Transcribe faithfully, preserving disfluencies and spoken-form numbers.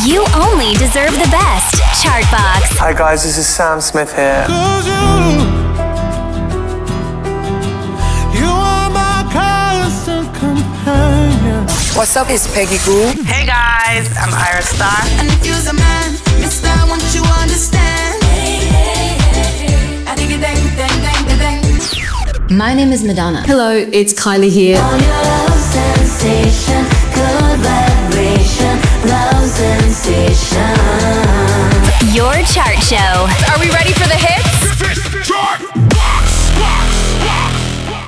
You only deserve the best. Chartbox. Hi guys, this is Sam Smith here. What's up, it's Peggy Gou. Hey guys, I'm Ira Star. And if you're a man, mister, I want you to understand. Hey, hey, hey, hey. I think it dang, dang, dang, dang. My name is Madonna. Hello, it's Kylie here. All your love sensation, goodbye.